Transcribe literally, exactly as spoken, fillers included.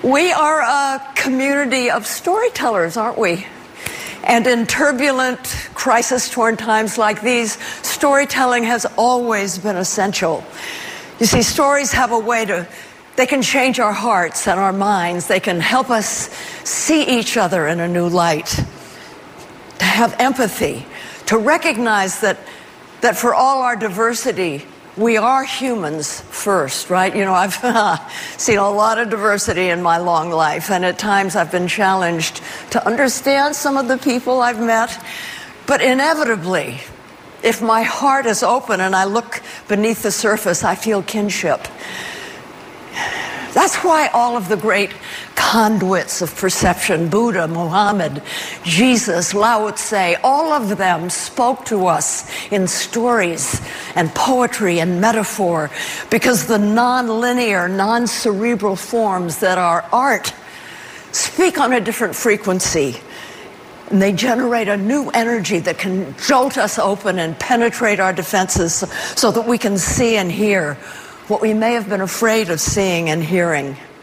We are a community of storytellers, aren't we? And in turbulent, crisis-torn times like these, storytelling has always been essential. You see, stories have a way to, they can change our hearts and our minds. They can help us see each other in a new light, to have empathy, to recognize that, that for all our diversity, we are humans first, right? You know, I've seen a lot of diversity in my long life, and at times I've been challenged to understand some of the people I've met. But inevitably, if my heart is open and I look beneath the surface, I feel kinship. That's why all of the great conduits of perception, Buddha, Muhammad, Jesus, Lao Tse, all of them spoke to us in stories and poetry and metaphor, because the non-linear, non-cerebral forms that are art speak on a different frequency. And they generate a new energy that can jolt us open and penetrate our defenses so that we can see and hear what we may have been afraid of seeing and hearing.